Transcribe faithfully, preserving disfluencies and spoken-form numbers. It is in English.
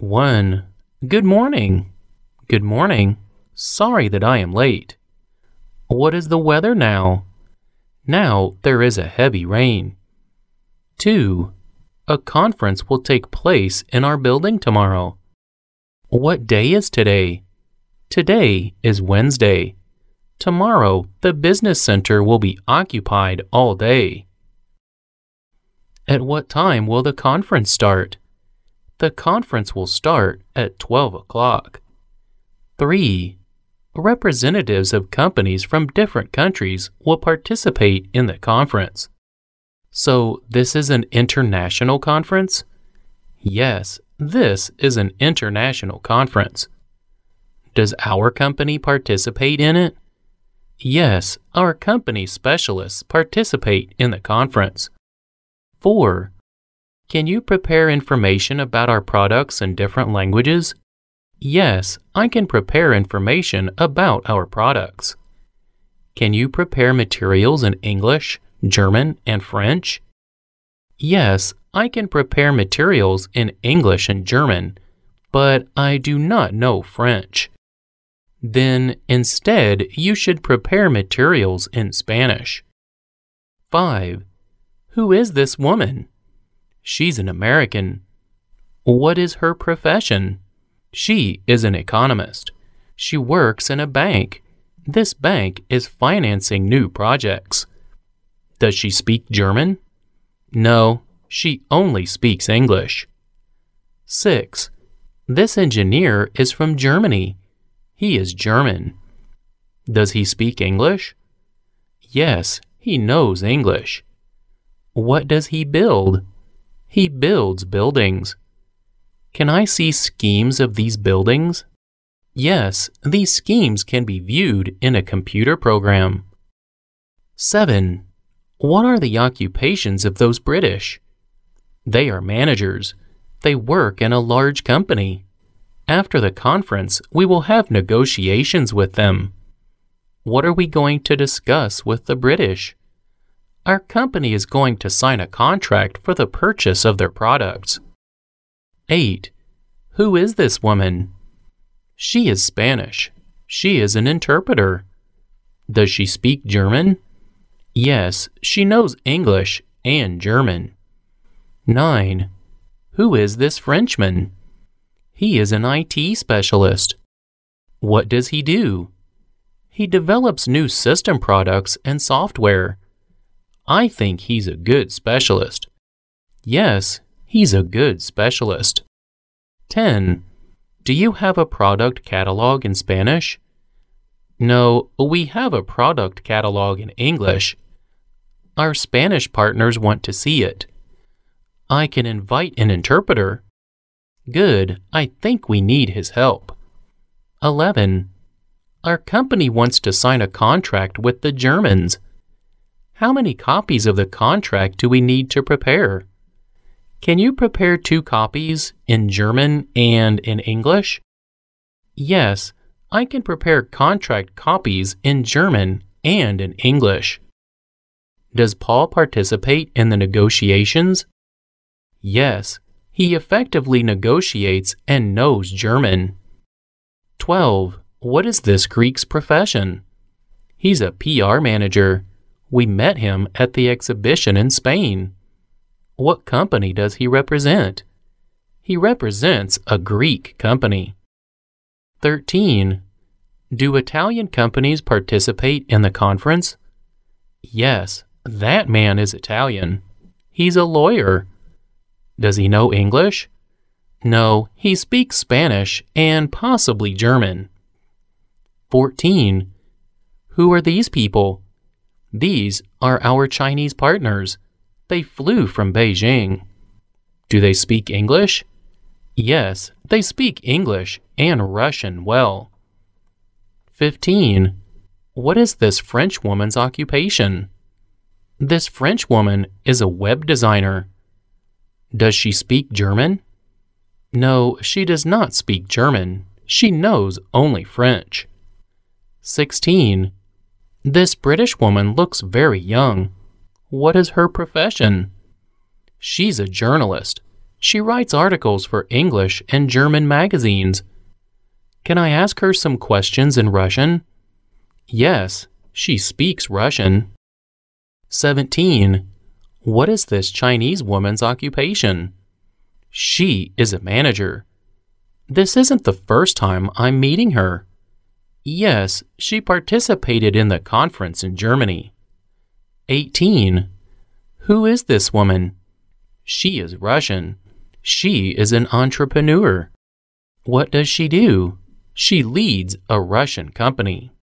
one. Good morning. Good morning. Sorry that I am late. What is the weather now? Now there is a heavy rain. two. A conference will take place in our building tomorrow. What day is today? Today is Wednesday. Tomorrow the business center will be occupied all day. At what time will the conference start? The conference will start at twelve o'clock. three. Representatives of companies from different countries will participate in the conference. So this is an international conference? Yes, this is an international conference. Does our company participate in it? Yes, our company specialists participate in the conference. four. Can you prepare information about our products in different languages? Yes, I can prepare information about our products. Can you prepare materials in English, German, and French? Yes, I can prepare materials in English and German, but I do not know French. Then, instead, you should prepare materials in Spanish. five. Who is this woman? She's an American. What is her profession? She is an economist. She works in a bank. This bank is financing new projects. Does she speak German? No, she only speaks English. six. This engineer is from Germany. He is German. Does he speak English? Yes, he knows English. What does he build? He builds buildings. Can I see schemes of these buildings? Yes, these schemes can be viewed in a computer program. seven. What are the occupations of those British? They are managers. They work in a large company. After the conference, we will have negotiations with them. What are we going to discuss with the British? Our company is going to sign a contract for the purchase of their products. eight. Who is this woman? She is Spanish. She is an interpreter. Does she speak German? Yes, she knows English and German. nine. Who is this Frenchman? He is an I T specialist. What does he do? He develops new system products and software. I think he's a good specialist. Yes, he's a good specialist. ten. Do you have a product catalog in Spanish? No, we have a product catalog in English. Our Spanish partners want to see it. I can invite an interpreter. Good, I think we need his help. eleven. Our company wants to sign a contract with the Germans. How many copies of the contract do we need to prepare? Can you prepare two copies in German and in English? Yes, I can prepare contract copies in German and in English. Does Paul participate in the negotiations? Yes, he effectively negotiates and knows German. twelve. What is this Greek's profession? He's a P R manager. We met him at the exhibition in Spain. What company does he represent? He represents a Greek company. thirteen. Do Italian companies participate in the conference? Yes, that man is Italian. He's a lawyer. Does he know English? No, he speaks Spanish and possibly German. fourteen. Who are these people? These are our Chinese partners. They flew from Beijing. Do they speak English? Yes, they speak English and Russian well. fifteen. What is this French woman's occupation? This French woman is a web designer. Does she speak German? No, she does not speak German. She knows only French. sixteen. This British woman looks very young. What is her profession? She's a journalist. She writes articles for English and German magazines. Can I ask her some questions in Russian? Yes, she speaks Russian. seventeen. What is this Chinese woman's occupation? She is a manager. This isn't the first time I'm meeting her. Yes, she participated in the conference in Germany. eighteen. Who is this woman? She is Russian. She is an entrepreneur. What does she do? She leads a Russian company.